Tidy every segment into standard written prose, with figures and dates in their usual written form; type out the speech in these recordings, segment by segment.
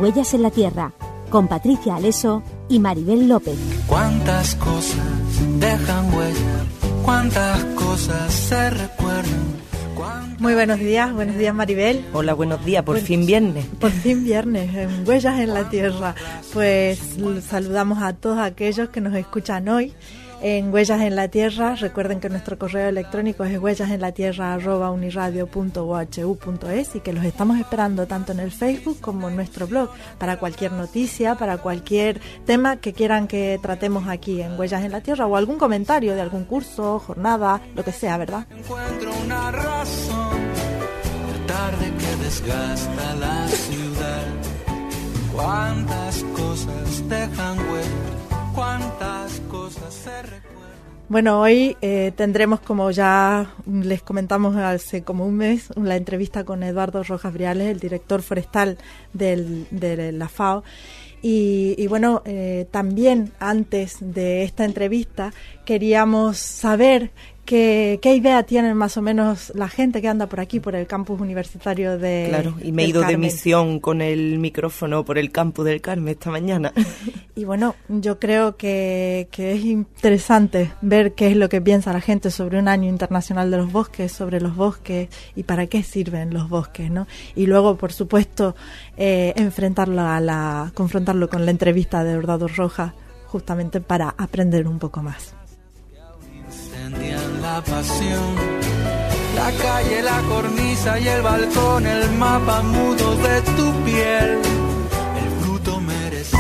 Huellas en la Tierra, con Patricia Aleso y Maribel López. Cuántas cosas dejan huella, cuántas cosas se recuerdan. Muy buenos días Maribel. Hola, buenos días, por fin viernes. Por fin viernes, en Huellas en la Tierra. Pues saludamos a todos aquellos que nos escuchan hoy en Huellas en la Tierra. Recuerden que nuestro correo electrónico es huellasenlatierra@uniradio.uhu.es y que los estamos esperando tanto en el Facebook como en nuestro blog para cualquier noticia, para cualquier tema que quieran que tratemos aquí en Huellas en la Tierra, o algún comentario de algún curso, jornada, lo que sea, ¿verdad? Encuentro una razón, tarde que desgasta la ciudad. Cuántas cosas dejan huella, cuántas cosas se recuerdan. Bueno, hoy tendremos, como ya les comentamos hace como un mes, la entrevista con Eduardo Rojas Briales, el director forestal de la FAO. Y bueno, también antes de esta entrevista queríamos saber qué idea tienen más o menos la gente que anda por aquí, por el campus universitario de Claro, y me he ido Carmen. de misión con el micrófono por el campus del Carmen esta mañana. Y bueno, yo creo que es interesante ver qué es lo que piensa la gente sobre un año internacional de los bosques, sobre los bosques y para qué sirven los bosques, ¿no? Y luego, por supuesto, confrontarlo con la entrevista de Eduardo Rojas, justamente para aprender un poco más. Incendian la pasión, la calle, la cornisa y el balcón, el mapa mudo de tu piel, el fruto merecido.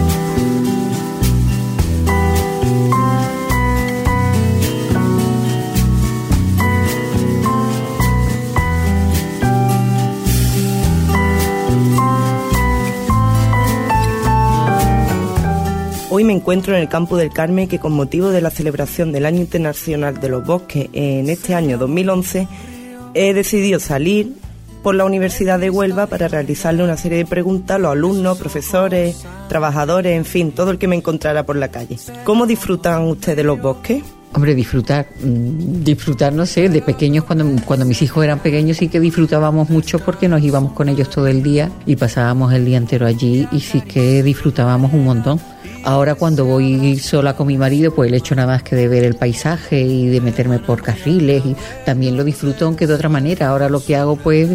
Hoy me encuentro en el campus del Carmen, que con motivo de la celebración del Año Internacional de los Bosques en este año 2011, he decidido salir por la Universidad de Huelva para realizarle una serie de preguntas a los alumnos, profesores, trabajadores, en fin, todo el que me encontrara por la calle. ¿Cómo disfrutan ustedes los bosques? Hombre, disfrutar, no sé, de pequeños, cuando mis hijos eran pequeños sí que disfrutábamos mucho porque nos íbamos con ellos todo el día y pasábamos el día entero allí y sí que disfrutábamos un montón. Ahora cuando voy sola con mi marido, pues le echo nada más que de ver el paisaje y de meterme por carriles y también lo disfruto, aunque de otra manera. Ahora lo que hago pues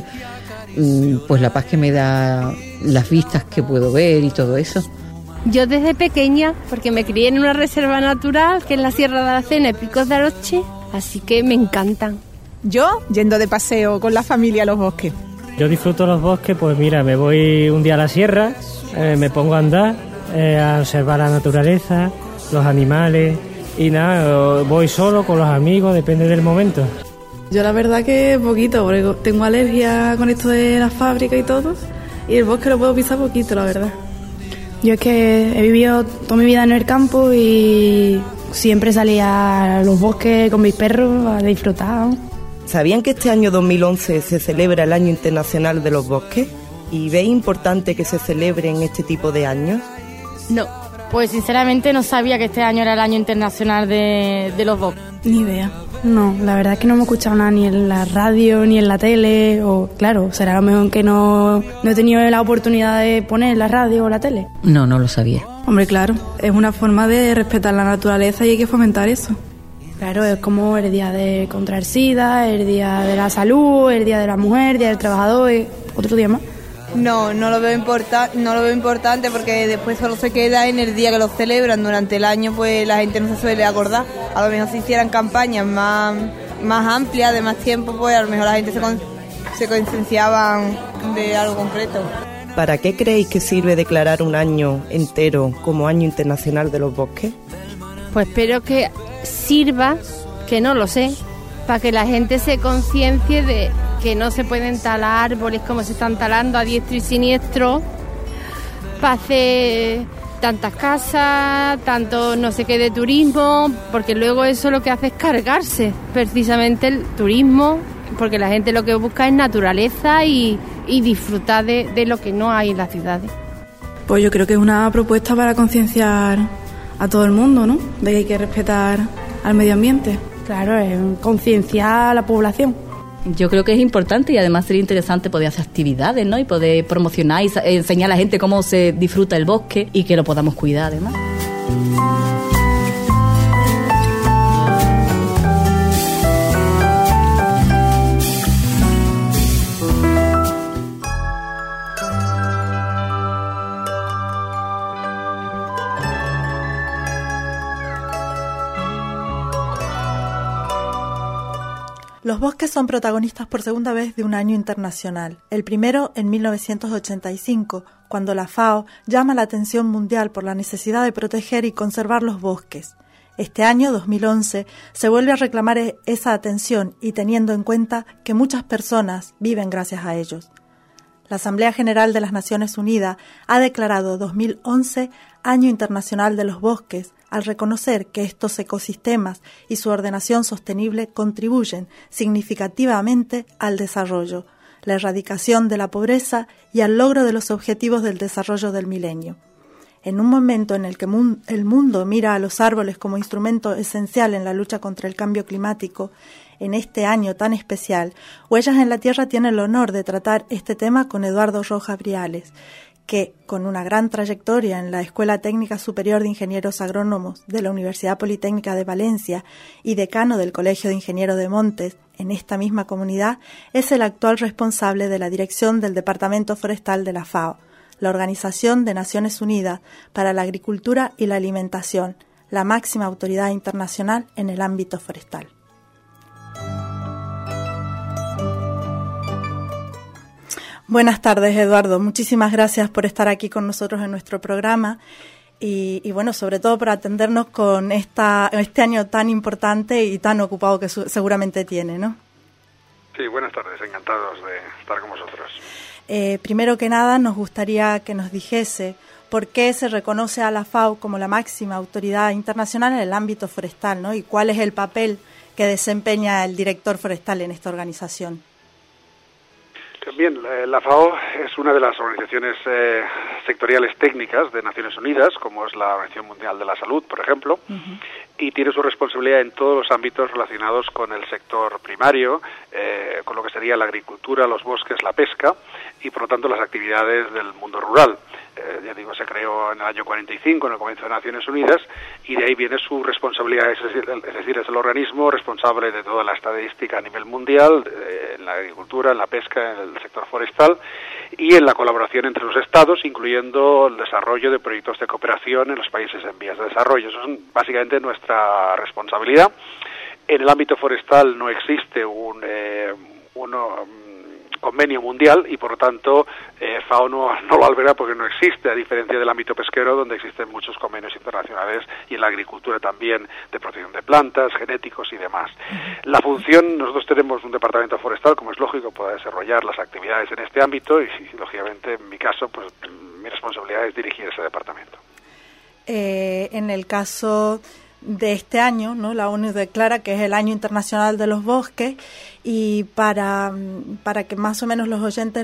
la paz que me da las vistas que puedo ver y todo eso. Yo desde pequeña, porque me crié en una reserva natural que es la Sierra de Aracena y Picos de Aroche, así que me encantan. Yo yendo de paseo con la familia a los bosques. Yo disfruto los bosques, pues mira, me voy un día a la sierra, me pongo a andar, a observar la naturaleza, los animales y nada, voy solo con los amigos, depende del momento. Yo la verdad que poquito, porque tengo alergia con esto de la fábrica y todo, y el bosque lo puedo pisar poquito, la verdad. Yo es que he vivido toda mi vida en el campo y siempre salía a los bosques con mis perros a disfrutar. ¿Sabían que este año 2011 se celebra el Año Internacional de los Bosques? ¿Y veis importante que se celebren este tipo de años? No, pues sinceramente no sabía que este año era el Año Internacional de los Bosques. Ni idea. No, la verdad es que no me he escuchado nada ni en la radio ni en la tele, o claro, será a lo mejor que no he tenido la oportunidad de poner la radio o la tele. No lo sabía. Hombre, claro, es una forma de respetar la naturaleza y hay que fomentar eso. Claro, es como el día de contra el SIDA, el día de la salud, el día de la mujer, el día del trabajador, otro día más. No lo veo importante porque después solo se queda en el día que lo celebran. Durante el año pues la gente no se suele acordar. A lo mejor si hicieran campañas más amplias, de más tiempo, pues a lo mejor la gente se concienciaba de algo concreto. ¿Para qué creéis que sirve declarar un año entero como Año Internacional de los Bosques? Pues espero que sirva, que no lo sé, para que la gente se conciencie de que no se pueden talar árboles como se están talando a diestro y siniestro para hacer tantas casas, tanto no sé qué de turismo, porque luego eso lo que hace es cargarse precisamente el turismo, porque la gente lo que busca es naturaleza y disfrutar de lo que no hay en las ciudades. Pues yo creo que es una propuesta para concienciar a todo el mundo, ¿no? De que hay que respetar al medio ambiente. Claro, es concienciar a la población. Yo creo que es importante y además sería interesante poder hacer actividades, ¿no? Y poder promocionar y enseñar a la gente cómo se disfruta el bosque y que lo podamos cuidar además. Los bosques son protagonistas por segunda vez de un año internacional. El primero en 1985, cuando la FAO llama la atención mundial por la necesidad de proteger y conservar los bosques. Este año, 2011, se vuelve a reclamar esa atención y teniendo en cuenta que muchas personas viven gracias a ellos. La Asamblea General de las Naciones Unidas ha declarado 2011 Año Internacional de los Bosques, al reconocer que estos ecosistemas y su ordenación sostenible contribuyen significativamente al desarrollo, la erradicación de la pobreza y al logro de los objetivos del desarrollo del milenio. En un momento en el que el mundo mira a los árboles como instrumento esencial en la lucha contra el cambio climático, en este año tan especial, Huellas en la Tierra tiene el honor de tratar este tema con Eduardo Rojas Briales, que, con una gran trayectoria en la Escuela Técnica Superior de Ingenieros Agrónomos de la Universidad Politécnica de Valencia y decano del Colegio de Ingenieros de Montes, en esta misma comunidad, es el actual responsable de la dirección del Departamento Forestal de la FAO, la Organización de Naciones Unidas para la Agricultura y la Alimentación, la máxima autoridad internacional en el ámbito forestal. Buenas tardes, Eduardo. Muchísimas gracias por estar aquí con nosotros en nuestro programa y bueno, sobre todo por atendernos con este año tan importante y tan ocupado que seguramente tiene, ¿no? Sí, buenas tardes. Encantados de estar con vosotros. Primero que nada, nos gustaría que nos dijese por qué se reconoce a la FAO como la máxima autoridad internacional en el ámbito forestal, ¿no? Y cuál es el papel que desempeña el director forestal en esta organización. Bien, la FAO es una de las organizaciones sectoriales técnicas de Naciones Unidas, como es la Organización Mundial de la Salud, por ejemplo, y tiene su responsabilidad en todos los ámbitos relacionados con el sector primario, con lo que sería la agricultura, los bosques, la pesca y, por lo tanto, las actividades del mundo rural. Ya digo, se creó en el año 45, en el comienzo de Naciones Unidas, y de ahí viene su responsabilidad, es decir, es el organismo responsable de toda la estadística a nivel mundial, en la agricultura, en la pesca, en el sector forestal, y en la colaboración entre los estados, incluyendo el desarrollo de proyectos de cooperación en los países en vías de desarrollo. Eso es básicamente nuestra responsabilidad. En el ámbito forestal no existe un convenio mundial y por lo tanto FAO no lo alberga porque no existe, a diferencia del ámbito pesquero donde existen muchos convenios internacionales y en la agricultura también de protección de plantas, genéticos y demás. La función, nosotros tenemos un departamento forestal, como es lógico, para desarrollar las actividades en este ámbito y lógicamente en mi caso pues mi responsabilidad es dirigir ese departamento. En el caso de este año, ¿no? La ONU declara que es el Año Internacional de los Bosques y para que más o menos los oyentes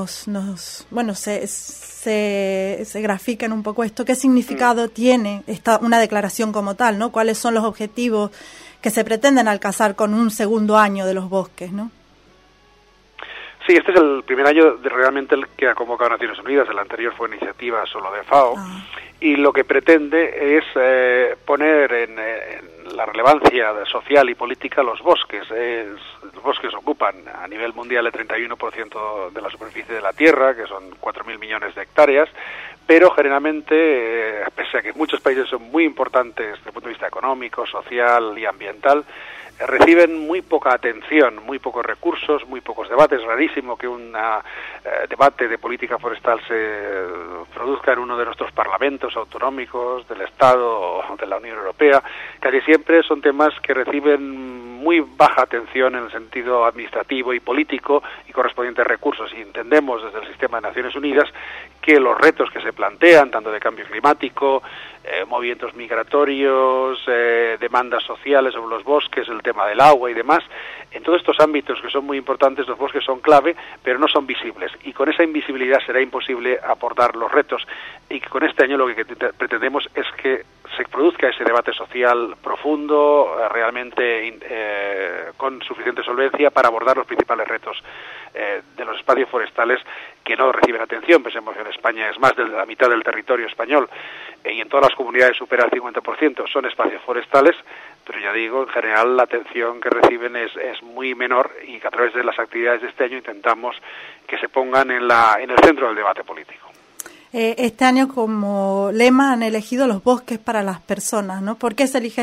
se grafiquen un poco esto, ¿qué significado tiene una declaración como tal, ¿no? ¿Cuáles son los objetivos que se pretenden alcanzar con un segundo año de los bosques, ¿no? Sí, este es el primer año realmente el que ha convocado Naciones Unidas, el anterior fue iniciativa solo de FAO, y lo que pretende es poner en la relevancia social y política los bosques. Los bosques ocupan a nivel mundial el 31% de la superficie de la Tierra, que son 4.000 millones de hectáreas, pero generalmente, pese a que muchos países son muy importantes desde el punto de vista económico, social y ambiental, reciben muy poca atención, muy pocos recursos, muy pocos debates. Es rarísimo que un debate de política forestal se produzca en uno de nuestros parlamentos autonómicos, del Estado o de la Unión Europea. Casi siempre son temas que reciben muy baja atención en el sentido administrativo y político y correspondientes recursos. Y entendemos desde el sistema de Naciones Unidas que los retos que se plantean, tanto de cambio climático, movimientos migratorios, demandas sociales sobre los bosques, el tema del agua y demás, En todos estos ámbitos que son muy importantes, los bosques son clave, pero no son visibles. Y con esa invisibilidad será imposible abordar los retos. Y con este año lo que pretendemos es que se produzca ese debate social profundo, realmente con suficiente solvencia para abordar los principales retos de los espacios forestales que no reciben atención. Pensemos que en España es más de la mitad del territorio español y en todas las comunidades supera el 50%. Son espacios forestales, pero ya digo, en general la atención que reciben es muy menor y que a través de las actividades de este año intentamos que se pongan en el centro del debate político. Este año como lema han elegido los bosques para las personas, ¿no? ¿Por qué se elige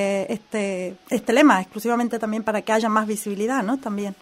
este lema? Exclusivamente también para que haya más visibilidad, ¿no? También.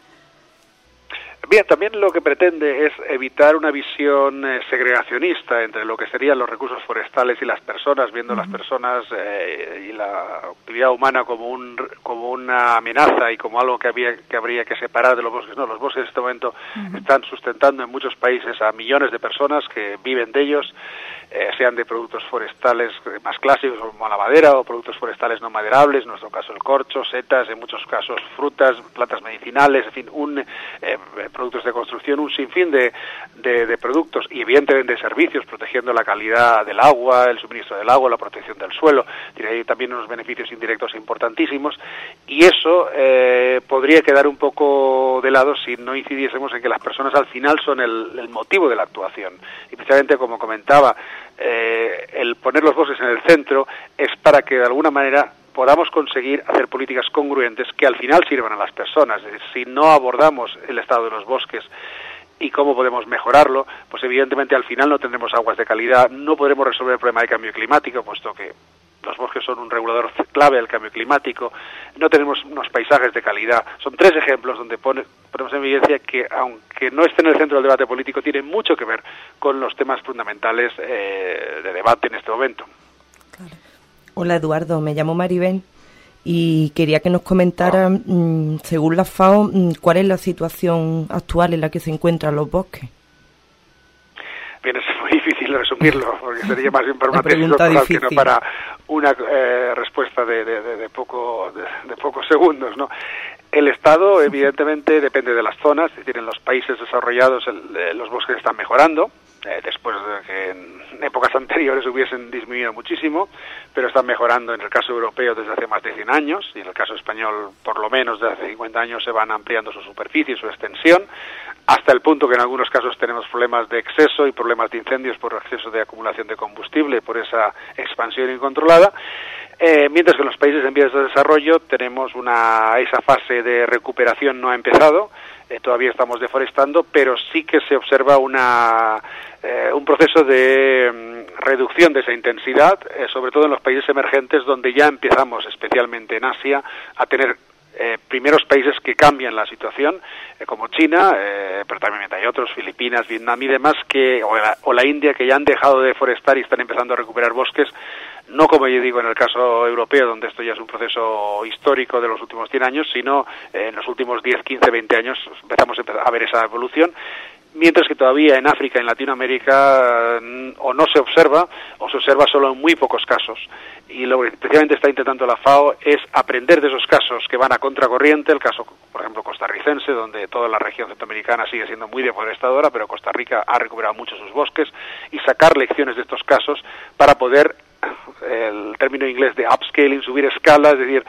Bien, también lo que pretende es evitar una visión segregacionista entre lo que serían los recursos forestales y las personas, viendo las personas y la actividad humana como una amenaza y como algo que habría que separar de los bosques. No, los bosques en este momento están sustentando en muchos países a millones de personas que viven de ellos, sean de productos forestales más clásicos como la madera o productos forestales no maderables, en nuestro caso el corcho, setas, en muchos casos frutas, plantas medicinales, en fin, productos de construcción, un sinfín de productos y evidentemente de servicios, protegiendo la calidad del agua, el suministro del agua, la protección del suelo. Tiene también unos beneficios indirectos importantísimos y eso podría quedar un poco de lado si no incidiésemos en que las personas al final son el motivo de la actuación. Y precisamente, como comentaba, el poner los bosques en el centro es para que de alguna manera podamos conseguir hacer políticas congruentes que al final sirvan a las personas. Es decir, si no abordamos el estado de los bosques y cómo podemos mejorarlo, pues evidentemente al final no tendremos aguas de calidad, no podremos resolver el problema de cambio climático, puesto que los bosques son un regulador clave del cambio climático, no tenemos unos paisajes de calidad. Son 3 ejemplos donde ponemos en evidencia que, aunque no esté en el centro del debate político, tiene mucho que ver con los temas fundamentales de debate en este momento. Claro. Hola Eduardo, me llamo Maribel y quería que nos comentara, según la FAO, cuál es la situación actual en la que se encuentran los bosques. Bien, es muy difícil resumirlo, porque sería más bien para una tesis doctoral que no para una respuesta de pocos segundos, ¿no? El estado, evidentemente, depende de las zonas. Es decir, en los países desarrollados los bosques están mejorando, después de que en épocas anteriores hubiesen disminuido muchísimo, pero están mejorando en el caso europeo desde hace más de 100 años, y en el caso español, por lo menos desde hace 50 años, se van ampliando su superficie y su extensión, hasta el punto que en algunos casos tenemos problemas de exceso y problemas de incendios por exceso de acumulación de combustible, por esa expansión incontrolada. Mientras que en los países en vías de desarrollo tenemos esa fase de recuperación no ha empezado, todavía estamos deforestando, pero sí que se observa un proceso de reducción de esa intensidad, sobre todo en los países emergentes, donde ya empezamos, especialmente en Asia, a tener primeros países que cambian la situación, como China, pero también hay otros, Filipinas, Vietnam y demás, o la India, que ya han dejado de deforestar y están empezando a recuperar bosques, no como yo digo en el caso europeo, donde esto ya es un proceso histórico de los últimos 100 años, sino en los últimos 10, 15, 20 años empezamos a ver esa evolución, mientras que todavía en África y en Latinoamérica o no se observa, o se observa solo en muy pocos casos. Y lo que especialmente está intentando la FAO es aprender de esos casos que van a contracorriente, el caso, por ejemplo, costarricense, donde toda la región centroamericana sigue siendo muy deforestadora, pero Costa Rica ha recuperado mucho sus bosques, y sacar lecciones de estos casos para poder, el término inglés de upscaling, subir escala, es decir,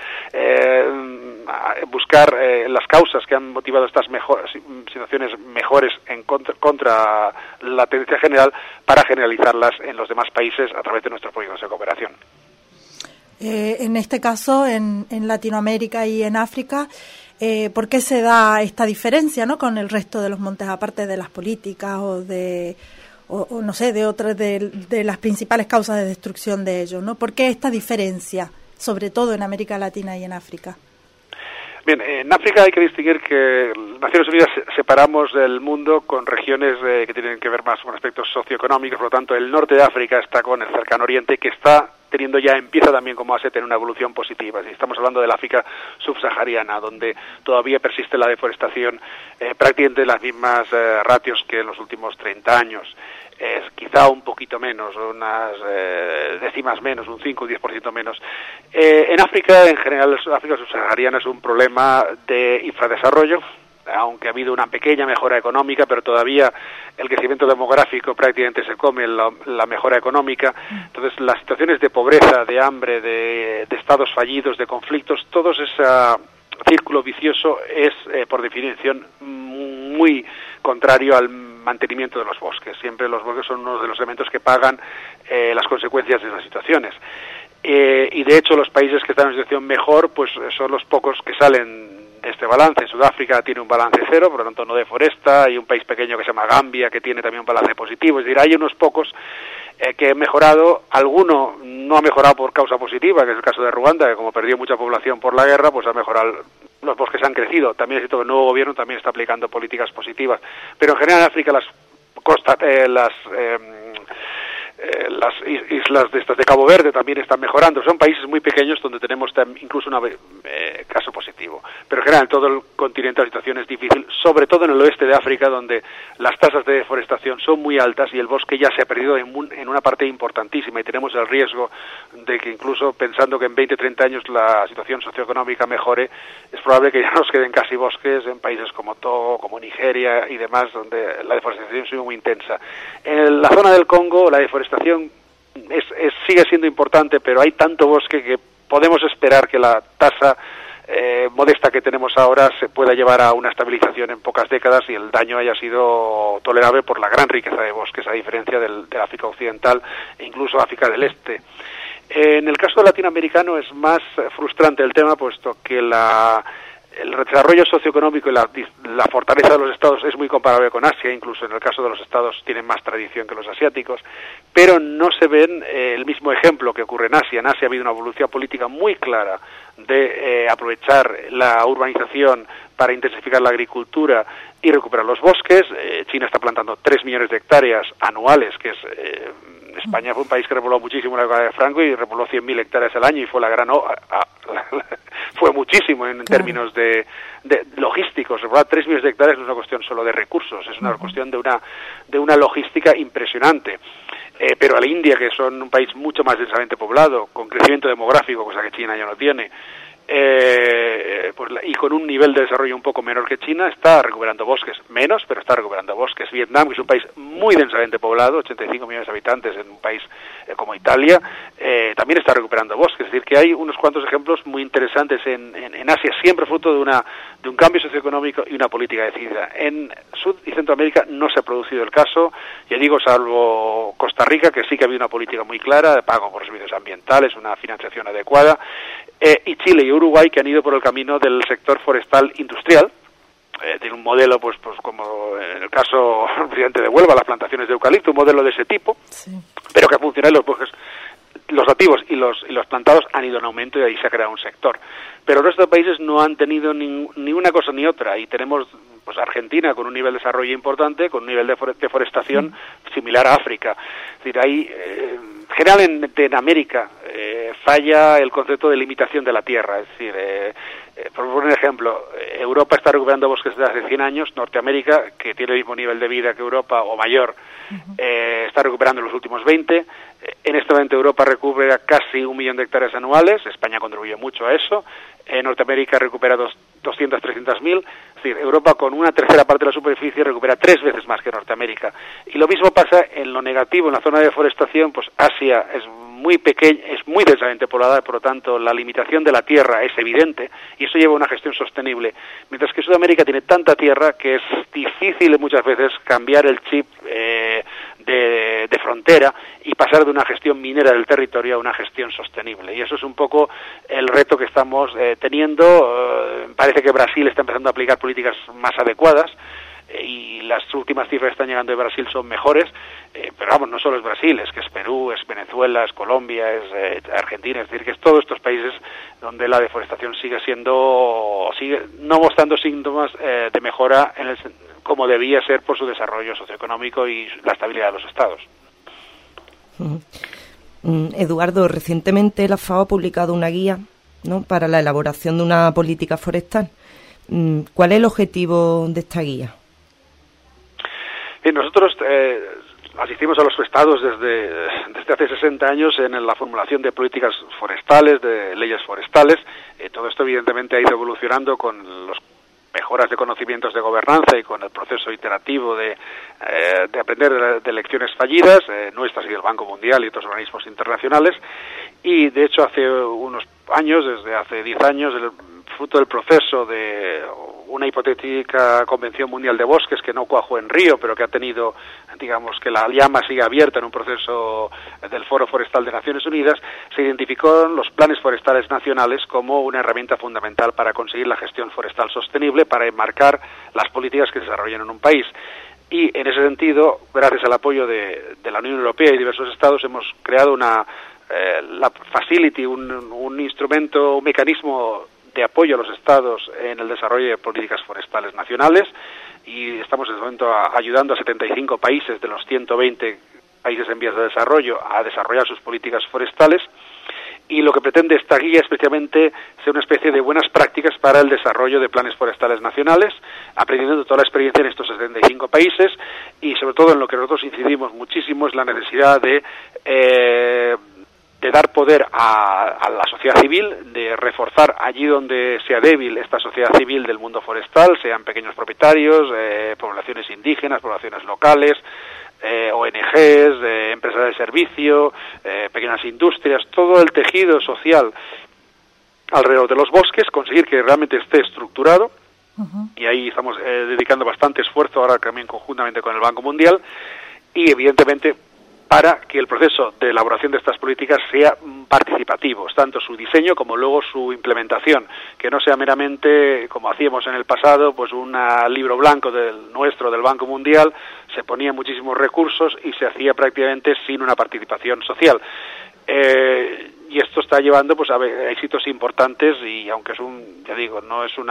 buscar las causas que han motivado estas situaciones mejores en contra la tendencia general, para generalizarlas en los demás países a través de nuestros proyectos de cooperación. En este caso, en Latinoamérica y en África, ¿por qué se da esta diferencia, ¿no?, con el resto de los montes, aparte de las políticas o no sé, de otras de las principales causas de destrucción de ellos, ¿no? ¿Por qué esta diferencia, sobre todo en América Latina y en África? Bien, en África hay que distinguir que Naciones Unidas separamos el mundo con regiones que tienen que ver más con aspectos socioeconómicos. Por lo tanto, el norte de África está con el cercano oriente, que empieza también como a tener una evolución positiva. Estamos hablando del África subsahariana, donde todavía persiste la deforestación prácticamente las mismas ratios que en los últimos 30 años. es quizá un poquito menos, unas décimas menos, un 5 o 10% menos. En África, en general, África subsahariana es un problema de infradesarrollo, aunque ha habido una pequeña mejora económica, pero todavía el crecimiento demográfico prácticamente se come la mejora económica. Entonces, las situaciones de pobreza, de hambre, de estados fallidos, de conflictos, todo ese círculo vicioso es, por definición, muy contrario al mantenimiento de los bosques. Siempre los bosques son uno de los elementos que pagan las consecuencias de esas situaciones. Y de hecho, los países que están en una situación mejor, pues son los pocos que salen de este balance. Sudáfrica tiene un balance cero, por lo tanto no deforesta. Hay un país pequeño que se llama Gambia, que tiene también un balance positivo. Es decir, hay unos pocos que han mejorado. Alguno no ha mejorado por causa positiva, que es el caso de Ruanda, que como perdió mucha población por la guerra, pues ha mejorado. Los bosques han crecido. También es cierto que el nuevo gobierno también está aplicando políticas positivas. Pero en general en África las islas de estas de Cabo Verde también están mejorando. Son países muy pequeños donde tenemos incluso un caso positivo. Pero en general en todo el continente la situación es difícil, sobre todo en el oeste de África, donde las tasas de deforestación son muy altas y el bosque ya se ha perdido en una parte importantísima, y tenemos el riesgo de que, incluso pensando que en 20-30 años la situación socioeconómica mejore, es probable que ya nos queden casi bosques en países como Togo, como Nigeria y demás, donde la deforestación sigue muy intensa. En la zona del Congo la deforestación sigue siendo importante, pero hay tanto bosque que podemos esperar que la tasa modesta que tenemos ahora se pueda llevar a una estabilización en pocas décadas y el daño haya sido tolerable por la gran riqueza de bosques, a diferencia del África Occidental e incluso África del Este. En el caso latinoamericano es más frustrante el tema, puesto que el desarrollo socioeconómico y la fortaleza de los estados es muy comparable con Asia. Incluso en el caso de los estados tienen más tradición que los asiáticos, pero no se ven el mismo ejemplo que ocurre en Asia. En Asia ha habido una evolución política muy clara de aprovechar la urbanización para intensificar la agricultura y recuperar los bosques. China está plantando 3 millones de hectáreas anuales, que es... España fue un país que repobló muchísimo en la época de Franco y repobló 100.000 hectáreas al año, y fue fue muchísimo en términos de logísticos. Repoblar 3 millones de hectáreas no es una cuestión solo de recursos, es una cuestión de una logística impresionante. Pero a la India, que son un país mucho más densamente poblado, con crecimiento demográfico, cosa que China ya no tiene, y con un nivel de desarrollo un poco menor que China, está recuperando bosques, menos, pero está recuperando bosques. Vietnam, que es un país muy densamente poblado, 85 millones de habitantes, en un país como Italia, también está recuperando bosques. Es decir, que hay unos cuantos ejemplos muy interesantes en Asia, siempre fruto de un cambio socioeconómico y una política decidida. En Sud y Centroamérica no se ha producido el caso, ya digo, salvo Costa Rica, que sí que ha habido una política muy clara de pago por servicios ambientales, una financiación adecuada, y Chile y Uruguay, que han ido por el camino del sector forestal industrial. Tiene un modelo, pues como en el caso presidente de Huelva, las plantaciones de eucalipto, un modelo de ese tipo, sí, pero que funciona en los bosques. Los nativos y los plantados han ido en aumento y ahí se ha creado un sector. Pero el resto de países no han tenido ni una cosa ni otra, y tenemos pues Argentina con un nivel de desarrollo importante, con un nivel de deforestación similar a África. Es decir, hay generalmente en América falla el concepto de limitación de la tierra. Es decir, por poner un ejemplo, Europa está recuperando bosques desde hace 100 años, Norteamérica, que tiene el mismo nivel de vida que Europa o mayor, está recuperando en los últimos 20. En este momento Europa recupera casi 1 millón de hectáreas anuales, España contribuye mucho a eso, Norteamérica recupera 200-300.000, es decir, Europa con una tercera parte de la superficie recupera 3 veces más que Norteamérica. Y lo mismo pasa en lo negativo, en la zona de deforestación, pues Asia es muy pequeña, es muy densamente poblada, por lo tanto la limitación de la tierra es evidente y eso lleva a una gestión sostenible, mientras que Sudamérica tiene tanta tierra que es difícil muchas veces cambiar el chip de frontera y pasar de una gestión minera del territorio a una gestión sostenible, y eso es un poco el reto que estamos teniendo. Parece que Brasil está empezando a aplicar políticas más adecuadas, y las últimas cifras que están llegando de Brasil son mejores, pero vamos, no solo es Brasil, es que es Perú, es Venezuela, es Colombia, es Argentina, es decir, que es todos estos países donde la deforestación sigue no mostrando síntomas de mejora como debía ser por su desarrollo socioeconómico y la estabilidad de los estados. Eduardo, recientemente la FAO ha publicado una guía, ¿no?, para la elaboración de una política forestal. ¿Cuál es el objetivo de esta guía? Bien, nosotros asistimos a los estados desde hace 60 años en la formulación de políticas forestales, de leyes forestales. Todo esto evidentemente ha ido evolucionando con las mejoras de conocimientos de gobernanza y con el proceso iterativo de aprender de lecciones fallidas, nuestras y del Banco Mundial y otros organismos internacionales. Y de hecho hace unos años, desde hace 10 años, fruto del proceso de una hipotética Convención Mundial de Bosques que no cuajó en Río, pero que ha tenido, digamos, que la llama sigue abierta en un proceso del Foro Forestal de Naciones Unidas, se identificaron los planes forestales nacionales como una herramienta fundamental para conseguir la gestión forestal sostenible, para enmarcar las políticas que se desarrollan en un país. Y en ese sentido, gracias al apoyo de la Unión Europea y diversos estados, hemos creado la Facility, un instrumento, un mecanismo de apoyo a los estados en el desarrollo de políticas forestales nacionales, y estamos en este momento ayudando a 75 países de los 120 países en vías de desarrollo a desarrollar sus políticas forestales, y lo que pretende esta guía es precisamente ser una especie de buenas prácticas para el desarrollo de planes forestales nacionales, aprendiendo de toda la experiencia en estos 75 países, y sobre todo en lo que nosotros incidimos muchísimo es la necesidad de dar poder a la sociedad civil, de reforzar allí donde sea débil esta sociedad civil del mundo forestal, sean pequeños propietarios, poblaciones indígenas, poblaciones locales, ONGs, empresas de servicio, pequeñas industrias, todo el tejido social alrededor de los bosques, conseguir que realmente esté estructurado. Y ahí estamos dedicando bastante esfuerzo ahora también conjuntamente con el Banco Mundial, y evidentemente para que el proceso de elaboración de estas políticas sea participativo, tanto su diseño como luego su implementación, que no sea meramente, como hacíamos en el pasado, pues un libro blanco del Banco Mundial, se ponían muchísimos recursos y se hacía prácticamente sin una participación social. Y esto está llevando pues a éxitos importantes, y aunque es no es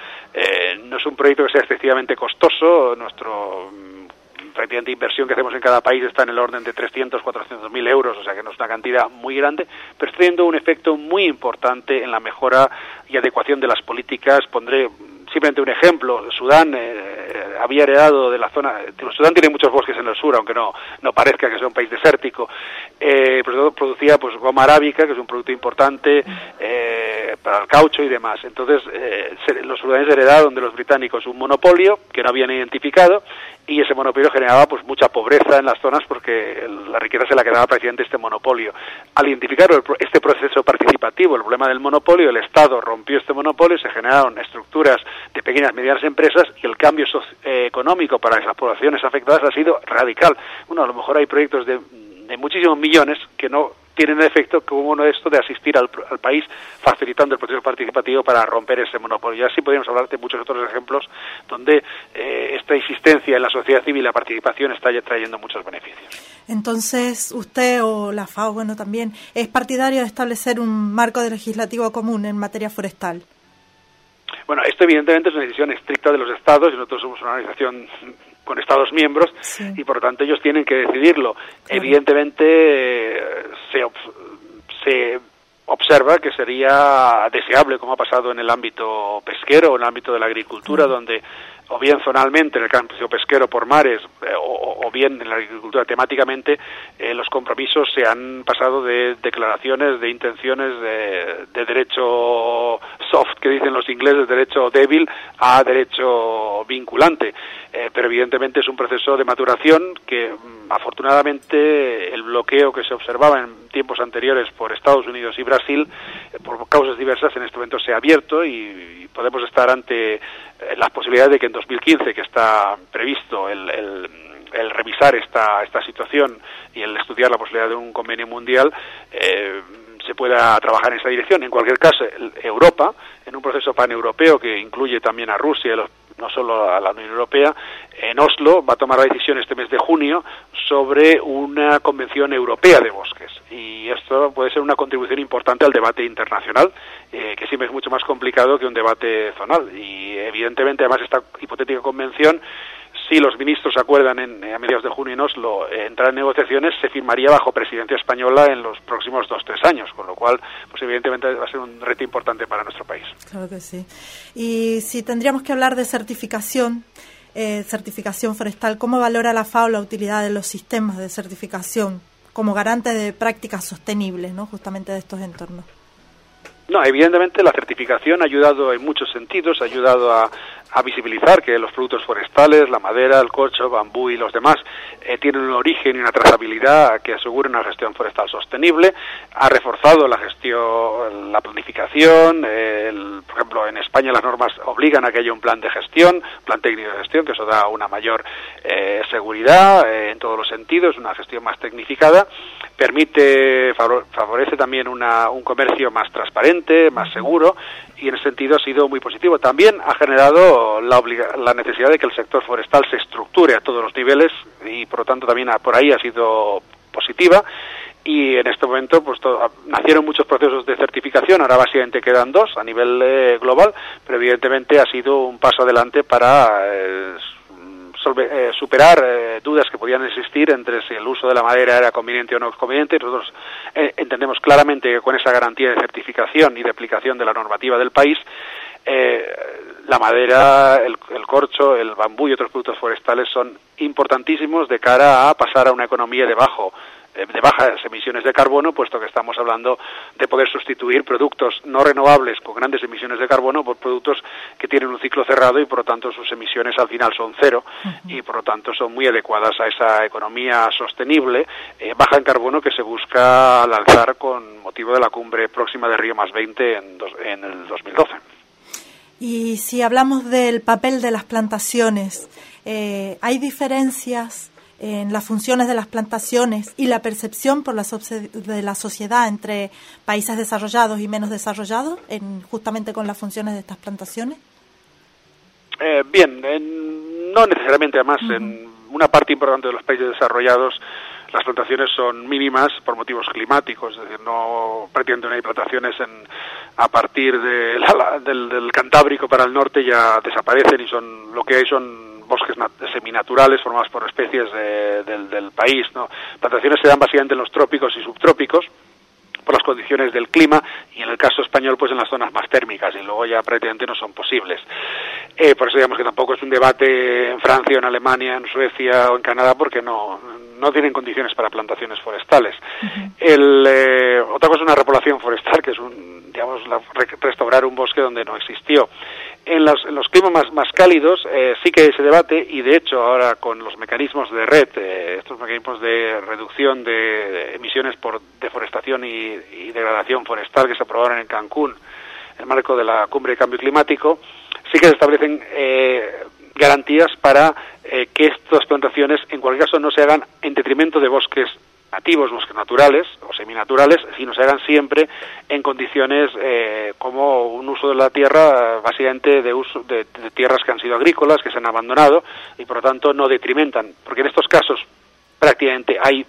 un proyecto que sea excesivamente costoso, nuestro prácticamente inversión que hacemos en cada país está en el orden de 300-400.000 euros, o sea que no es una cantidad muy grande, pero está teniendo un efecto muy importante en la mejora y adecuación de las políticas. Pondré simplemente un ejemplo. Sudán había heredado de la zona. Sudán tiene muchos bosques en el sur, aunque no parezca que sea un país desértico. Producía pues goma arábica, que es un producto importante para el caucho y demás. Entonces los sudaneses heredaron de los británicos un monopolio que no habían identificado, y ese monopolio generaba pues mucha pobreza en las zonas porque la riqueza se la quedaba prácticamente este monopolio. Al identificar este proceso participativo, el problema del monopolio, el Estado rompió este monopolio, se generaron estructuras de pequeñas y medianas empresas, y el cambio económico para esas poblaciones afectadas ha sido radical. Bueno, a lo mejor hay proyectos de muchísimos millones que no tienen el efecto como uno de esto de asistir al país facilitando el proceso participativo para romper ese monopolio. Y así podríamos hablar de muchos otros ejemplos donde esta insistencia en la sociedad civil y la participación está trayendo muchos beneficios. Entonces, usted o la FAO, también es partidario de establecer un marco legislativo común en materia forestal. Bueno, esto evidentemente es una decisión estricta de los Estados, y nosotros somos una organización con Estados miembros, sí, y por lo tanto ellos tienen que decidirlo. Claro. Evidentemente se observa que sería deseable, como ha pasado en el ámbito pesquero o en el ámbito de la agricultura, donde o bien zonalmente en el campo pesquero por mares o bien en la agricultura temáticamente, los compromisos se han pasado de declaraciones, de intenciones de derecho soft, que dicen los ingleses, derecho débil, a derecho vinculante. Pero evidentemente es un proceso de maduración que afortunadamente el bloqueo que se observaba en tiempos anteriores por Estados Unidos y Brasil, por causas diversas, en este momento se ha abierto, y podemos estar ante las posibilidades de que en 2015, que está previsto el revisar esta situación y el estudiar la posibilidad de un convenio mundial, se pueda trabajar en esa dirección. En cualquier caso, Europa, en un proceso paneuropeo que incluye también a Rusia, no solo a la Unión Europea, en Oslo va a tomar la decisión este mes de junio sobre una convención europea de bosques, y esto puede ser una contribución importante al debate internacional, que siempre es mucho más complicado que un debate zonal. Y evidentemente, además, esta hipotética convención, si los ministros acuerdan a mediados de junio en Oslo entrar en negociaciones, se firmaría bajo presidencia española en los próximos 2-3 años, con lo cual, pues evidentemente va a ser un reto importante para nuestro país. Claro que sí. Y si tendríamos que hablar de certificación, certificación forestal, ¿cómo valora la FAO la utilidad de los sistemas de certificación como garante de prácticas sostenibles, ¿no?, justamente de estos entornos? No, evidentemente la certificación ha ayudado en muchos sentidos, ha ayudado a visibilizar que los productos forestales, la madera, el corcho, bambú y los demás tienen un origen y una trazabilidad que aseguren una gestión forestal sostenible, ha reforzado la gestión, la planificación, por ejemplo en España las normas obligan a que haya un plan de gestión, plan técnico de gestión, que eso da una mayor seguridad en todos los sentidos, una gestión más tecnificada, favorece también un comercio más transparente, más seguro, y en ese sentido ha sido muy positivo. También ha generado la necesidad de que el sector forestal se estructure a todos los niveles y por lo tanto también por ahí ha sido positiva, y en este momento pues nacieron muchos procesos de certificación, ahora básicamente quedan 2 a nivel global, pero evidentemente ha sido un paso adelante para superar dudas que podían existir entre si el uso de la madera era conveniente o no conveniente. Nosotros entendemos claramente que con esa garantía de certificación y de aplicación de la normativa del país, la madera, el corcho, el bambú y otros productos forestales son importantísimos de cara a pasar a una economía de bajas emisiones de carbono, puesto que estamos hablando de poder sustituir productos no renovables con grandes emisiones de carbono por productos que tienen un ciclo cerrado y por lo tanto sus emisiones al final son 0 y por lo tanto son muy adecuadas a esa economía sostenible, baja en carbono, que se busca al alzar con motivo de la cumbre próxima de Río +20 en el 2012. Y si hablamos del papel de las plantaciones, ¿hay diferencias en las funciones de las plantaciones y la percepción por de la sociedad entre países desarrollados y menos desarrollados, justamente con las funciones de estas plantaciones? No necesariamente. Además, en una parte importante de los países desarrollados las plantaciones son mínimas por motivos climáticos, es decir, prácticamente no hay plantaciones a partir del Cantábrico para el norte, ya desaparecen y lo que hay son bosques seminaturales formados por especies del país, ¿no? Plantaciones se dan básicamente en los trópicos y subtrópicos por las condiciones del clima, y en el caso español pues en las zonas más térmicas, y luego ya prácticamente no son posibles. Por eso digamos que tampoco es un debate en Francia, o en Alemania, en Suecia o en Canadá, porque no tienen condiciones para plantaciones forestales. Otra cosa es una repoblación forestal, que es restaurar un bosque donde no existió. En los climas más cálidos sí que hay ese debate, y de hecho ahora con los mecanismos de RED, estos mecanismos de reducción de emisiones por deforestación y degradación forestal que se aprobaron en Cancún en el marco de la cumbre de cambio climático, sí que se establecen garantías para que estas plantaciones en cualquier caso no se hagan en detrimento de bosques nativos, bosques naturales o seminaturales, sino se hagan siempre en condiciones como un uso de la tierra, básicamente de uso de tierras que han sido agrícolas, que se han abandonado y por lo tanto no detrimentan, porque en estos casos prácticamente hay,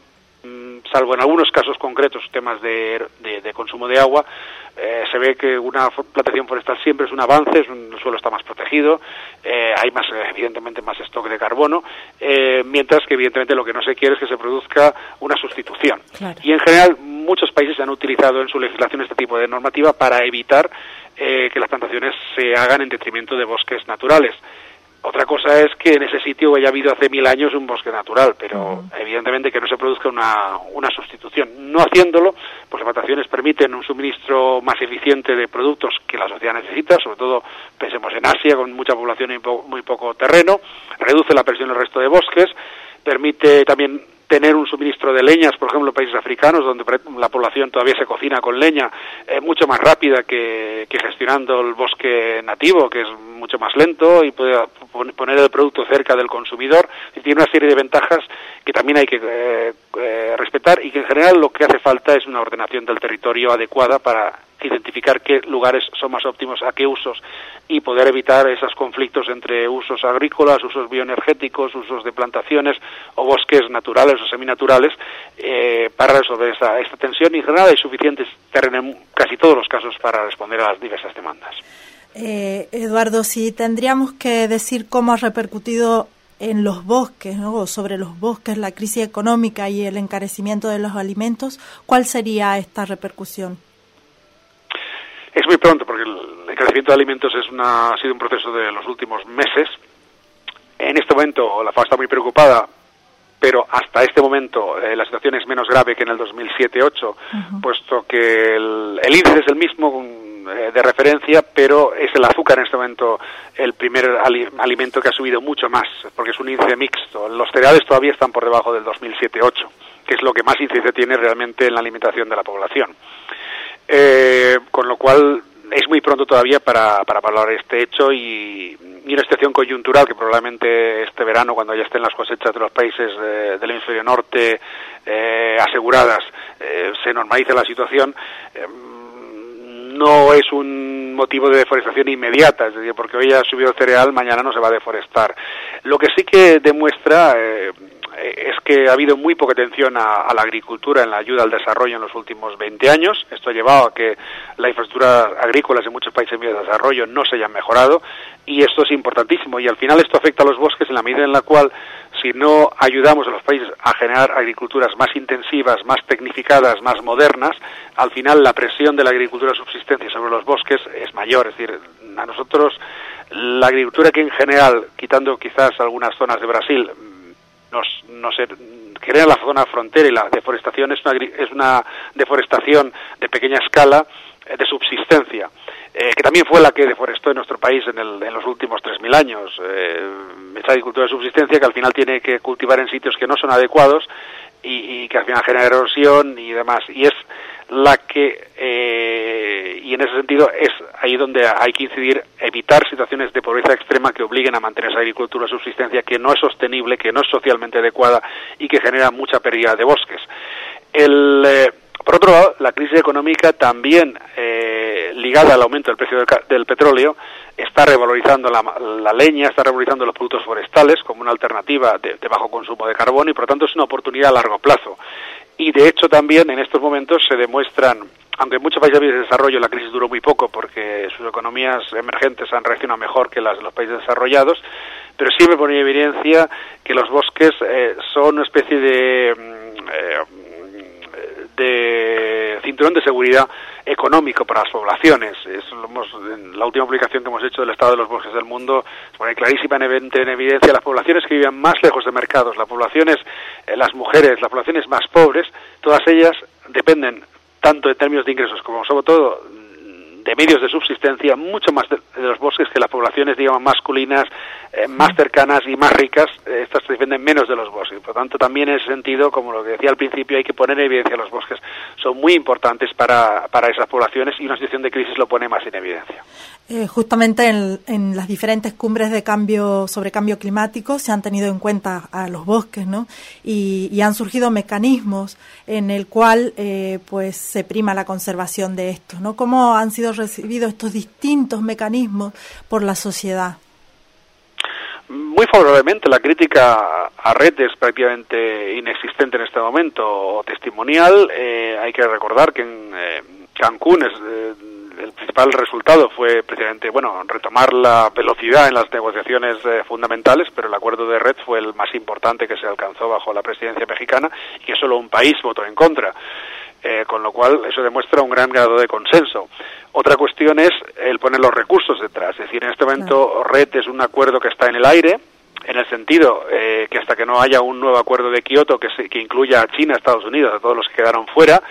salvo en algunos casos concretos, temas de consumo de agua, se ve que una plantación forestal siempre es un avance, el suelo está más protegido, hay evidentemente más stock de carbono, mientras que evidentemente lo que no se quiere es que se produzca una sustitución. Claro. Y en general muchos países han utilizado en su legislación este tipo de normativa para evitar que las plantaciones se hagan en detrimento de bosques naturales. Otra cosa es que en ese sitio haya habido hace 1000 años un bosque natural, pero evidentemente que no se produzca una sustitución. No haciéndolo, pues las plantaciones permiten un suministro más eficiente de productos que la sociedad necesita, sobre todo pensemos en Asia, con mucha población y muy poco terreno, reduce la presión en el resto de bosques, permite también tener un suministro de leñas, por ejemplo, en países africanos, donde la población todavía se cocina con leña, mucho más rápida que gestionando el bosque nativo, que es mucho más lento, y puede poner el producto cerca del consumidor. Y tiene una serie de ventajas que también hay que respetar, y que en general lo que hace falta es una ordenación del territorio adecuada para identificar qué lugares son más óptimos a qué usos y poder evitar esos conflictos entre usos agrícolas, usos bioenergéticos, usos de plantaciones o bosques naturales o seminaturales para resolver esta tensión. Y en general hay suficientes terreno en casi todos los casos para responder a las diversas demandas. Eduardo, si tendríamos que decir cómo ha repercutido en los bosques, ¿no?, o sobre los bosques, la crisis económica y el encarecimiento de los alimentos, ¿cuál sería esta repercusión? Es muy pronto, porque el encarecimiento de alimentos ha sido un proceso de los últimos meses. En este momento la FAO está muy preocupada, pero hasta este momento la situación es menos grave que en el 2007-8, puesto que el índice es el mismo de referencia, pero es el azúcar en este momento el primer alimento que ha subido mucho más, porque es un índice mixto. Los cereales todavía están por debajo del 2007-8, que es lo que más índice tiene realmente en la alimentación de la población. Con lo cual es muy pronto todavía para valorar este hecho y una situación coyuntural que probablemente este verano, cuando ya estén las cosechas de los países del hemisferio norte aseguradas, se normalice la situación. No es un motivo de deforestación inmediata, es decir, porque hoy ha subido el cereal, mañana no se va a deforestar. Lo que sí que demuestra es que ha habido muy poca atención a la agricultura en la ayuda al desarrollo en los últimos 20 años. Esto ha llevado a que la infraestructura agrícola en muchos países en vías de desarrollo no se hayan mejorado, y esto es importantísimo. Y al final esto afecta a los bosques en la medida en la cual, si no ayudamos a los países a generar agriculturas más intensivas, más tecnificadas, más modernas, al final la presión de la agricultura de subsistencia sobre los bosques es mayor. Es decir, a nosotros la agricultura que en general, quitando quizás algunas zonas de Brasil, no sé, genera la zona frontera, y la deforestación es una deforestación de pequeña escala, de subsistencia, que también fue la que deforestó en nuestro país en los últimos 3.000 años. Esa agricultura de subsistencia que al final tiene que cultivar en sitios que no son adecuados y que al final genera erosión y demás, y es la que y en ese sentido es ahí donde hay que incidir, evitar situaciones de pobreza extrema que obliguen a mantener esa agricultura de subsistencia que no es sostenible, que no es socialmente adecuada y que genera mucha pérdida de bosques. Por otro lado, la crisis económica también ligada al aumento del precio del petróleo está revalorizando la leña, está revalorizando los productos forestales como una alternativa de bajo consumo de carbono, y por lo tanto es una oportunidad a largo plazo. Y de hecho también en estos momentos se demuestran, aunque en muchos países de desarrollo la crisis duró muy poco porque sus economías emergentes han reaccionado mejor que las de los países desarrollados, pero sí me pone en evidencia que los bosques son una especie de cinturón de seguridad económico para las poblaciones. En la última publicación que hemos hecho del estado de los bosques del mundo se pone clarísimamente en evidencia las poblaciones que viven más lejos de mercados, las poblaciones, las mujeres, las poblaciones más pobres, todas ellas dependen tanto en términos de ingresos como sobre todo de medios de subsistencia, mucho más de los bosques que las poblaciones, digamos, masculinas, más cercanas y más ricas. Estas dependen menos de los bosques. Por lo tanto, también en ese sentido, como lo que decía al principio, hay que poner en evidencia los bosques. Son muy importantes para esas poblaciones, y una situación de crisis lo pone más en evidencia. Justamente en las diferentes cumbres sobre cambio climático se han tenido en cuenta a los bosques, ¿no? Y han surgido mecanismos en el cual pues se prima la conservación de estos, ¿no? ¿Cómo han sido recibidos estos distintos mecanismos por la sociedad? Muy favorablemente. La crítica a REDD es prácticamente inexistente en este momento, o testimonial. Hay que recordar que en Cancún el principal resultado fue precisamente, retomar la velocidad en las negociaciones fundamentales, pero el acuerdo de REDD fue el más importante que se alcanzó bajo la presidencia mexicana, y que solo un país votó en contra. Con lo cual eso demuestra un gran grado de consenso. Otra cuestión es el poner los recursos detrás. Es decir, en este momento REDD es un acuerdo que está en el aire, en el sentido que hasta que no haya un nuevo acuerdo de Kioto que incluya a China, Estados Unidos, a todos los que quedaron fuera,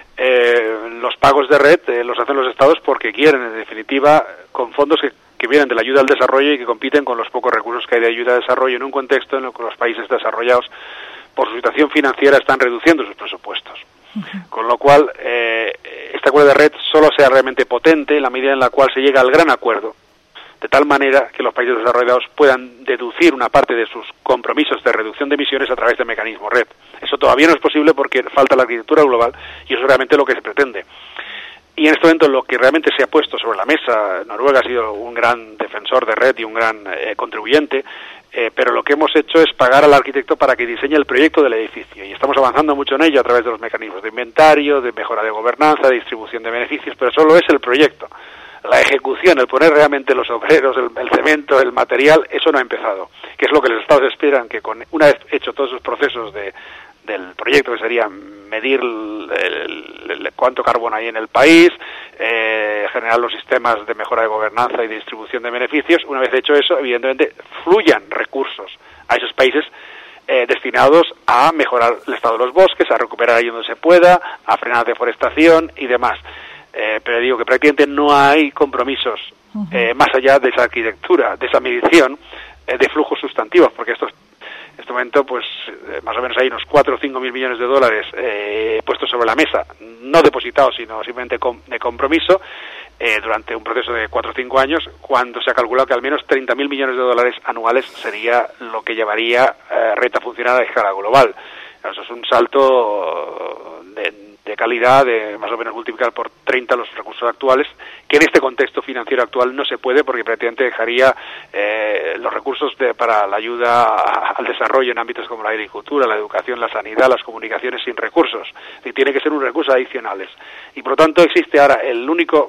los pagos de REDD los hacen los estados porque quieren, en definitiva, con fondos que vienen de la ayuda al desarrollo y que compiten con los pocos recursos que hay de ayuda al desarrollo en un contexto en el que los países desarrollados, por su situación financiera, están reduciendo sus presupuestos. Con lo cual, este acuerdo de REDD solo sea realmente potente en la medida en la cual se llega al gran acuerdo, de tal manera que los países desarrollados puedan deducir una parte de sus compromisos de reducción de emisiones a través del mecanismo REDD. Eso todavía no es posible porque falta la arquitectura global, y eso es realmente lo que se pretende. Y en este momento lo que realmente se ha puesto sobre la mesa, Noruega ha sido un gran defensor de REDD y un gran contribuyente, pero lo que hemos hecho es pagar al arquitecto para que diseñe el proyecto del edificio, y estamos avanzando mucho en ello a través de los mecanismos de inventario, de mejora de gobernanza, de distribución de beneficios, pero solo es el proyecto. La ejecución, el poner realmente los obreros, el cemento, el material, eso no ha empezado, que es lo que los estados esperan, que una vez hecho todos esos procesos de del proyecto, que sería medir cuánto carbono hay en el país, generar los sistemas de mejora de gobernanza y de distribución de beneficios. Una vez hecho eso, evidentemente, fluyan recursos a esos países destinados a mejorar el estado de los bosques, a recuperar ahí donde se pueda, a frenar la deforestación y demás. Pero digo que prácticamente no hay compromisos más allá de esa arquitectura, de esa medición de flujos sustantivos, porque en este momento, pues más o menos hay unos 4 o 5 mil millones de dólares puestos sobre la mesa, no depositados, sino simplemente de compromiso, durante un proceso de 4 o 5 años, cuando se ha calculado que al menos 30.000 millones de dólares anuales sería lo que llevaría RED a funcionar a escala global. Eso es un salto de calidad, de más o menos multiplicar por 30 los recursos actuales, que en este contexto financiero actual no se puede, porque prácticamente dejaría los recursos para la ayuda al desarrollo en ámbitos como la agricultura, la educación, la sanidad, las comunicaciones sin recursos. Y tiene que ser un recurso adicionales. Y por lo tanto existe ahora el único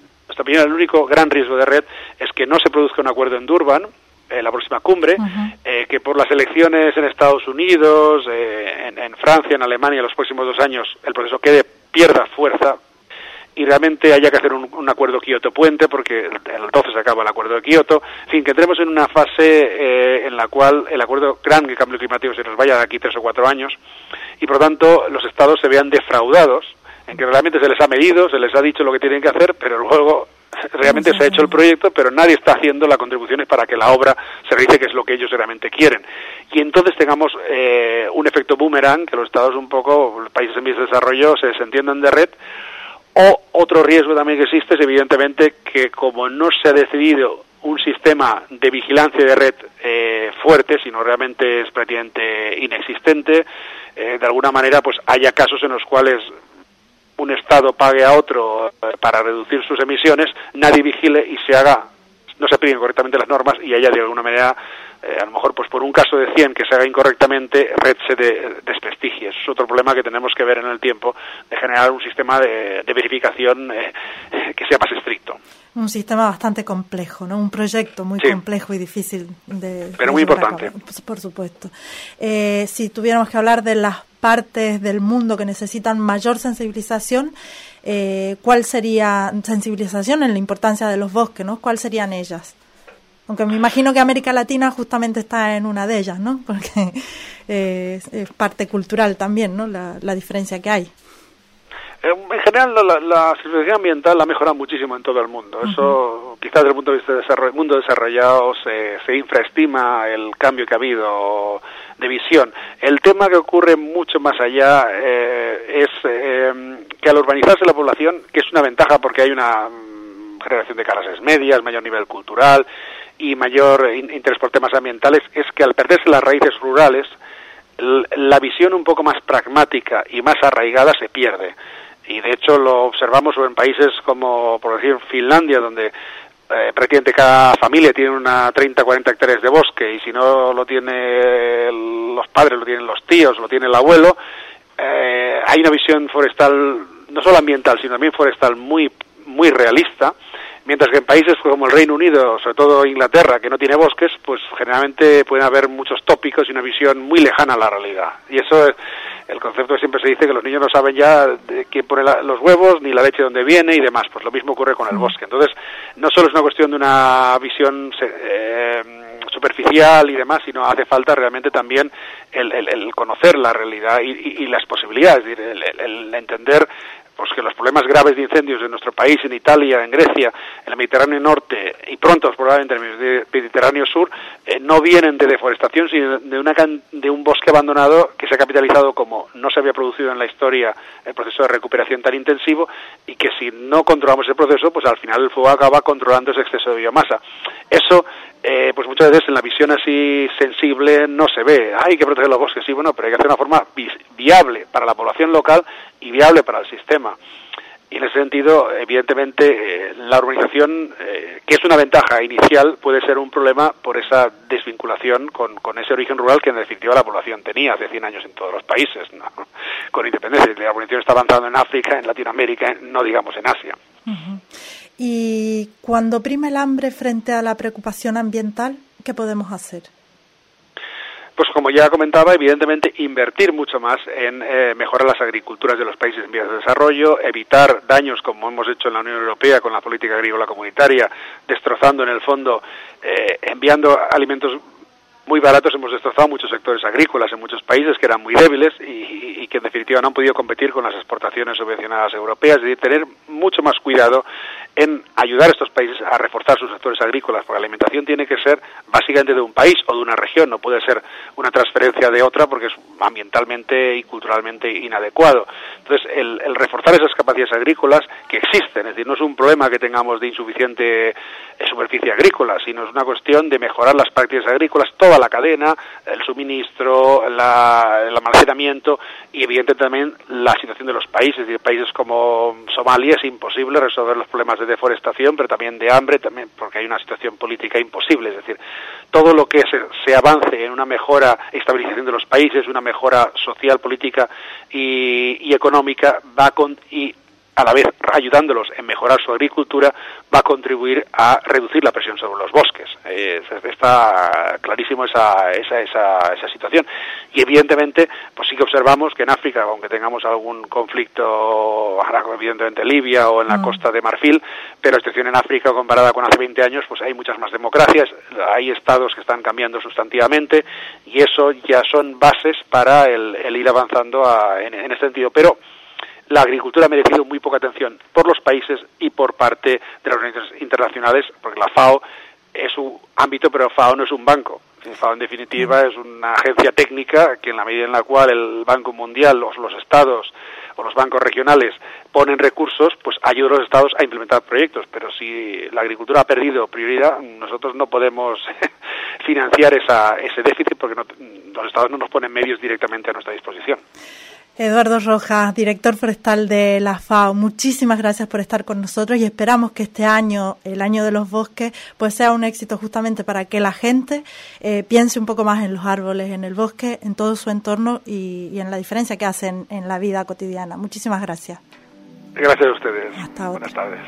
gran riesgo de RED es que no se produzca un acuerdo en Durban, la próxima cumbre, que por las elecciones en Estados Unidos, en Francia, en Alemania, en los próximos 2 años, el proceso pierda fuerza y realmente haya que hacer un acuerdo Kioto puente, porque el 12 se acaba el acuerdo de Kioto. En fin, que entremos en una fase en la cual el acuerdo gran de cambio climático se nos vaya de aquí 3 o 4 años y por lo tanto los estados se vean defraudados, en que realmente se les ha medido, se les ha dicho lo que tienen que hacer, pero luego realmente se ha hecho el proyecto, pero nadie está haciendo las contribuciones para que la obra se realice, que es lo que ellos realmente quieren. Y entonces tengamos un efecto boomerang, que los estados los países en vías de desarrollo se desentiendan de RED. O otro riesgo también que existe es evidentemente que como no se ha decidido un sistema de vigilancia de RED fuerte, sino realmente es prácticamente inexistente, de alguna manera pues haya casos en los cuales un Estado pague a otro para reducir sus emisiones, nadie vigile y no se apliquen correctamente las normas y haya de alguna manera, a lo mejor pues por un caso de 100 que se haga incorrectamente, RED se desprestigie. Eso es otro problema que tenemos que ver en el tiempo, de generar un sistema de verificación que sea más estricto. Un sistema bastante complejo, ¿no? Un proyecto muy complejo y difícil pero muy importante. Por supuesto. Si tuviéramos que hablar de las partes del mundo que necesitan mayor sensibilización, ¿cuál sería sensibilización en la importancia de los bosques, ¿no? ¿Cuáles serían ellas? Aunque me imagino que América Latina justamente está en una de ellas, ¿no? Porque es parte cultural también, ¿no? La diferencia que hay. En general, la sensibilización ambiental ha mejorado muchísimo en todo el mundo. Eso, quizás desde el punto de vista del mundo desarrollado, se infraestima el cambio que ha habido de visión. El tema que ocurre mucho más allá es que al urbanizarse la población, que es una ventaja porque hay una generación de clases medias, mayor nivel cultural y mayor interés por temas ambientales, es que al perderse las raíces rurales, la visión un poco más pragmática y más arraigada se pierde. Y de hecho lo observamos en países como, por decir, Finlandia, donde prácticamente cada familia tiene una 30-40 hectáreas de bosque, y si no lo tiene los padres, lo tienen los tíos, lo tiene el abuelo. Hay una visión forestal, no solo ambiental, sino también forestal muy realista, mientras que en países como el Reino Unido, sobre todo Inglaterra, que no tiene bosques, pues generalmente pueden haber muchos tópicos y una visión muy lejana a la realidad. Y eso es el concepto que siempre se dice, que los niños no saben ya de quién pone los huevos, ni la leche de dónde viene y demás. Pues lo mismo ocurre con el bosque. Entonces, no solo es una cuestión de una visión superficial y demás, sino hace falta realmente también el conocer la realidad y las posibilidades, es decir, el entender pues que los problemas graves de incendios en nuestro país, en Italia, en Grecia, en el Mediterráneo Norte y pronto probablemente en el Mediterráneo Sur, no vienen de deforestación, sino de un bosque abandonado que se ha capitalizado como no se había producido en la historia el proceso de recuperación tan intensivo, y que si no controlamos el proceso, pues al final el fuego acaba controlando ese exceso de biomasa. Eso pues muchas veces en la visión así sensible no se ve. Hay que proteger los bosques, sí, bueno, pero hay que hacer una forma viable para la población local y viable para el sistema. Y en ese sentido, evidentemente, la urbanización, que es una ventaja inicial, puede ser un problema por esa desvinculación con ese origen rural que en definitiva la población tenía hace 100 años en todos los países, ¿no? Con independencia. La urbanización está avanzando en África, en Latinoamérica, no digamos en Asia. Uh-huh. Y cuando prime el hambre frente a la preocupación ambiental, ¿qué podemos hacer? Pues como ya comentaba, evidentemente invertir mucho más en mejorar las agriculturas de los países en vías de desarrollo, evitar daños como hemos hecho en la Unión Europea con la política agrícola comunitaria, destrozando en el fondo, enviando alimentos muy baratos. Hemos destrozado muchos sectores agrícolas en muchos países que eran muy débiles y que en definitiva no han podido competir con las exportaciones subvencionadas europeas. Es decir, tener mucho más cuidado en ayudar a estos países a reforzar sus sectores agrícolas, porque la alimentación tiene que ser básicamente de un país o de una región, no puede ser una transferencia de otra porque es ambientalmente y culturalmente inadecuado. Entonces, el reforzar esas capacidades agrícolas que existen, es decir, no es un problema que tengamos de insuficiente superficie agrícola, sino es una cuestión de mejorar las prácticas agrícolas, toda la cadena, el suministro, el almacenamiento y evidentemente también la situación de los países. Es decir, países como Somalia es imposible resolver los problemas de deforestación, pero también de hambre, también porque hay una situación política imposible. Es decir, todo lo que se avance en una mejora y estabilización de los países, una mejora social, política y económica, y a la vez ayudándolos en mejorar su agricultura, va a contribuir a reducir la presión sobre los bosques. Está clarísimo esa situación. Y evidentemente, pues sí que observamos que en África, aunque tengamos algún conflicto, ahora evidentemente en Libia o en la Costa de Marfil, pero excepción en África comparada con hace 20 años, pues hay muchas más democracias, hay estados que están cambiando sustantivamente y eso ya son bases para el ir avanzando en ese sentido. Pero la agricultura ha merecido muy poca atención por los países y por parte de las organizaciones internacionales, porque la FAO es un ámbito, pero FAO no es un banco. FAO, en definitiva, es una agencia técnica que en la medida en la cual el Banco Mundial, los estados o los bancos regionales ponen recursos, pues ayuda a los estados a implementar proyectos. Pero si la agricultura ha perdido prioridad, nosotros no podemos financiar ese déficit porque los estados no nos ponen medios directamente a nuestra disposición. Eduardo Rojas, director forestal de la FAO, muchísimas gracias por estar con nosotros y esperamos que este año, el año de los bosques, pues sea un éxito justamente para que la gente piense un poco más en los árboles, en el bosque, en todo su entorno y en la diferencia que hacen en la vida cotidiana. Muchísimas gracias. Gracias a ustedes. Hasta Buenas tardes.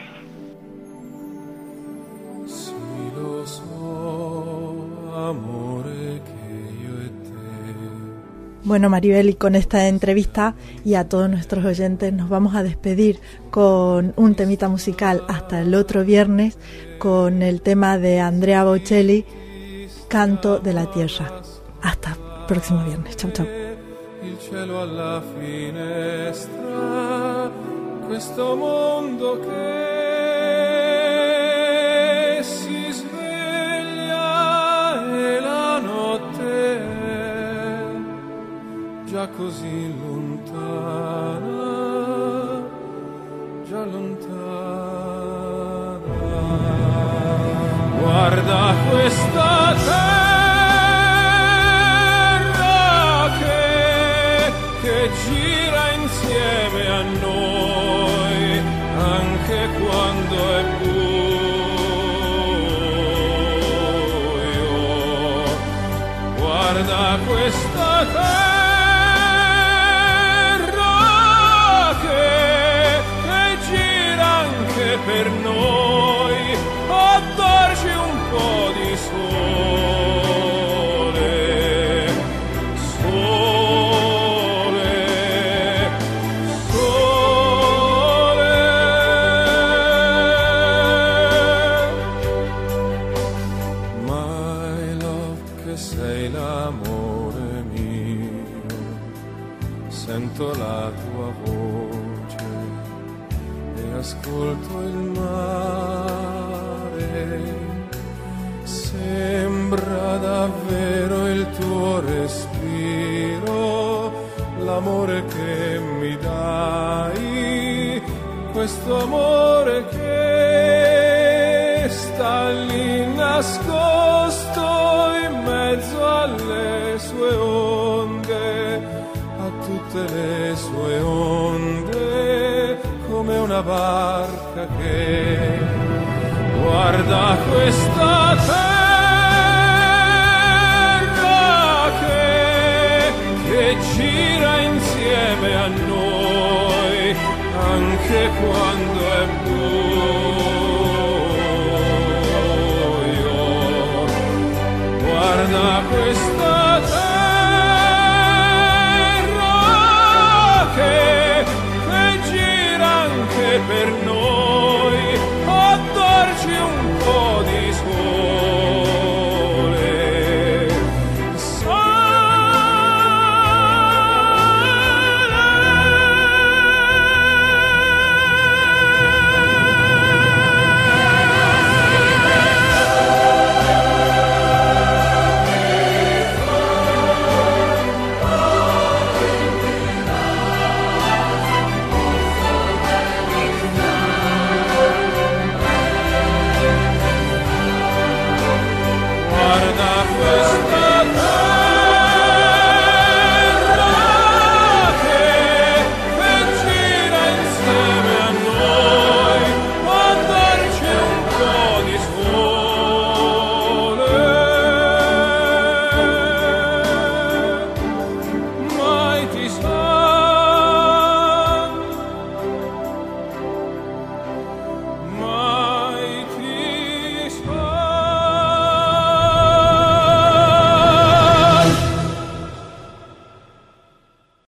Bueno, Maribel, y con esta entrevista y a todos nuestros oyentes nos vamos a despedir con un temita musical hasta el otro viernes con el tema de Andrea Bocelli, Canto de la Tierra. Hasta el próximo viernes. Chau, chau. Il cielo alla finestra, questo mondo che si sveglia e la notte già così lontana, già lontana. Guarda questa terra che gira insieme a noi, anche quando è buio. Guarda questa terra per noi, a darci un po' di sole, sole, sole. My love, che sei l'amore mio, sento la tua voce, ascolto il mare, sembra davvero il tuo respiro, l'amore che mi dai, questo amore che sta lì nascosto in mezzo alle sue onde, a tutte le sue onde, come una barca che guarda questa terra che gira insieme a noi, anche quando è buio. Guarda questa